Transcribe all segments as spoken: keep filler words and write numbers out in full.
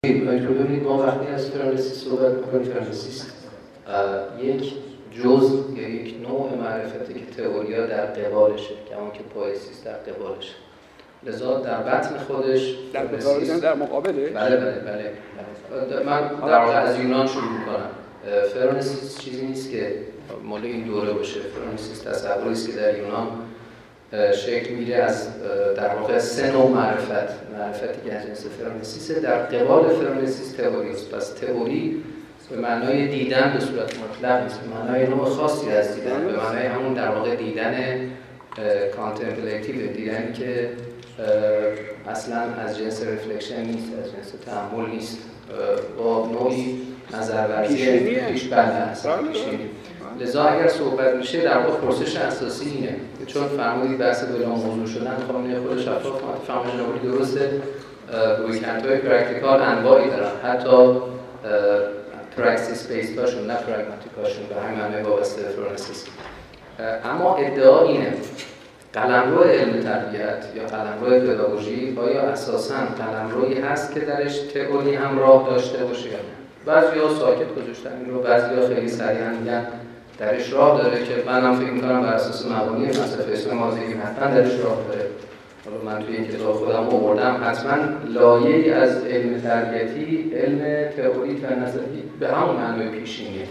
ببینید ما وقتی از فرانسیس صحبت می‌کنیم، فرانسیس یک جزء یا یک نوع معرفتی که تئوریا در قبالشه، که همون که پویسیس در قبالشه. لذا در بطن خودش در قبالش در مقابله؟ بله بله بله. من در واقع از یونان شروع می‌کنم. فرانسیس چیزی نیست که مال این دوره باشه. فرانسیس تصوری است که در یونان شکل میگیره از در واقع سه نوع معرفت. معرفتی که از جنس فرانسیس، در قبال فرانسیس تئوری است. پس تئوری به معنای دیدن به صورت مطلق نیست، به معنای نوع خاصی از دیدن، به معنای همون در واقع دیدن کانتمپلاتیو، دیدنی که اصلا از جنس رفلکشن نیست، از جنس تأمل نیست، با نوعی نظرورزی پیش بنده هست. لذا اگر صحبت میشه در واقع پرسش اساسی اینه، چون فرمودید بحث بلا موضوع شدن، میخوام اینو خودش شفاف کنم. فهمش نوری درسته، رویکردهای پرکتیکال انواعی دارن، حتی پرکتیس بیس هاشون، نه پراگماتیک هاشون، به همین معنی وابسته فرانسیس. اما ادعا اینه قلمرو علم تربیت یا قلمرو پداگوژی آیا اساساً قلمرویی هست که درش تئوری هم راه داشته باشه یا نه؟ بعضی‌ها ساکت گذاشتن این رو، بعضی‌ها خیلی صریحاً میگن درش راه داره، که منم فکر می‌کنم بر اساس مبانی فلسفه اسلام حاضری حتما درش راه داره. حالا من توی این کتاب خودم آوردم، حتما لایه‌ای از علم تربیتی، علم تئوری و نظری به همون معنای پیشینیه.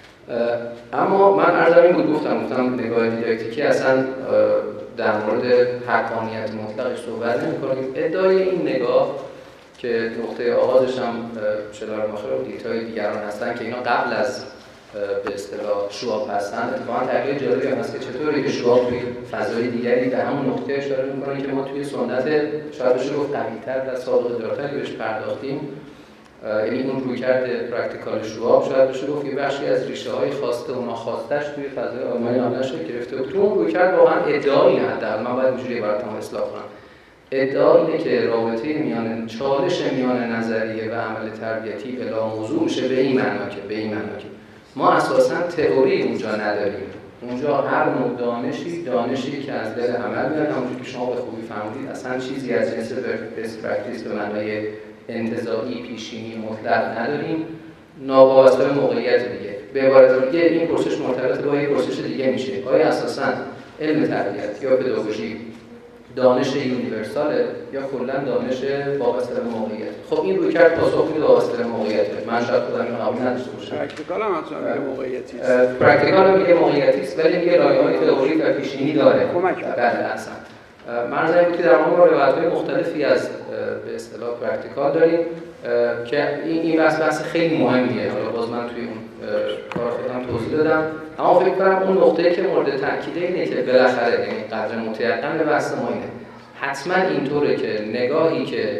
اما من عرضم این بود، گفتم گفتم نگاه دیداکتیکی اصلا در مورد حقانیت مطلقش صحبت نمی‌کنیم. ادعای این نگاه که نقطه آغازش هم شلار ماخر و دیتای دیگران هستن که اینا قبل از به اصطلاح شواب هستن، اتفاقا تحقیق جالبی هم هست که چطوری که شواب توی فضای دیگری به همون نقطه اشاره می‌کنه که ما توی سنت شاید بشه گفت قوی‌تر و سابقه‌دارتری بهش پرداختیم. یعنی اون رویکرد پرکتیکال شواب شاید بشه گفت یه بخشی از ریشه‌های خواسته و ناخواسته‌اش توی فضای آلمانی آنلاش گرفته بود. تو اون رویکرد واقعا ادعایی حداقل من باید اینجوری براتون اصلاح کنم. ادعا اینه که رابطه میان چالش میان نظریه و عمل تربیتی بلا موضوع میشه به این معنا که به این معنا که ما اساساً تئوری اونجا نداریم. اونجا هر نوع دانشی دانشی که از دل عمل میاد، همونجوری که شما به خوبی فهمیدید، اصلا چیزی از جنس بیس پرکتیس به معنای انتزاعی پیشینی مطلق نداریم، ناوابسته به موقعیت دیگه. به عبارت دیگه این پرسش مرتبط با یک پرسش دیگه میشه، آیا اساساً علم تربیت یا پداگوژی دانش یونیورساله یا کلا دانش وابسته به موقعیت؟ خب این رویکرد پاسخ میده وابسته به موقعیت. من شاید خودم اینو قبول نداشته باشم. پرکتیکال هم اصلا میگه موقعیتی است. پرکتیکال هم میگه موقعیتی است، ولی میگه لایه‌های تئوری و پیشینی داره. کمک بله اصلا. مرز این بود که در ما روایت‌های مختلفی از به اصطلاح پرکتیکال داریم که این این بحث بحث خیلی مهمیه. حالا باز من توی اون کار خودم توضیح دادم، اما فکر کنم اون نقطه‌ای که مورد تاکید اینه که بالاخره یعنی قدر متيقن به بحث ما اینه. حتما اینطوره که نگاهی که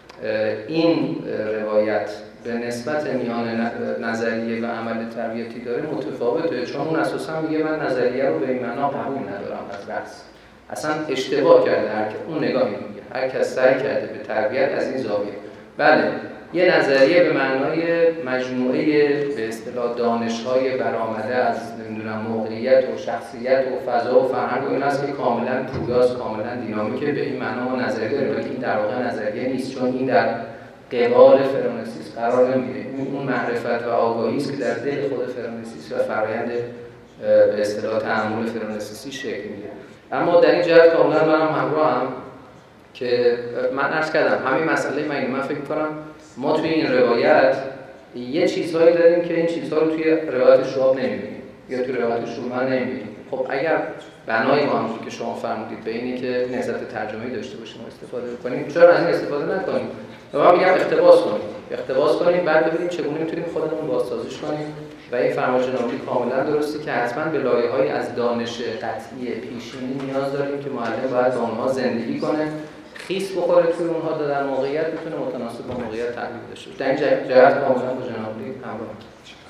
این روایت به نسبت میان نظریه و عمل تربیتی داره متفاوته، چون اون اساسا میگه من نظریه رو به این معنا قبول ندارم از بحث. اصلا اشتباه کرده هر که اون نگاهی میگه، هر کس سعی کرده به تربیت از این زاویه. بله یه نظریه به معنای مجموعه به اصطلاح دانش‌های برآمده از نمیدونم موقعیت و شخصیت و فضا و فرهنگ و این است که کاملا پویاست، کاملا دینامیکه، به این معنا ما نظریه داریم، ولی این در واقع نظریه نیست، چون این در قبال فرانسیس قرار نمیگیره. اون معرفت و آگاهی است که در دل خود فرانسیس و فرآیند به اصطلاح تأمل فرانسیسی شکل میگیره. اما در این جهت کاملا منم همراهم که من عرض کردم همین مسئله من من فکر کنم ما توی این روایت یه چیزهایی داریم که این چیزها رو توی روایت شواب نمی‌بینیم یا توی روایت شومان نمی‌بینیم. خب اگر بنای ما همونطور که شما فرمودید به اینه که نهضت ترجمه‌ای داشته باشیم و استفاده کنیم، چرا از این استفاده نکنیم؟ من میگم اقتباس کنیم، اقتباس کنیم بعد ببینیم چگونه میتونیم خودمون بازسازیش کنیم. و این فرمایش جنابی کاملا درسته که حتما به لایه‌های از دانش قطعی پیشینی نیاز داریم که معلم باید با اونها زندگی کنه، خیس بخوره توی اونها، در موقعیت بتونه متناسب با موقعیت تحلیل داشته باشه. در این جهت کاملا با جنابی همراه.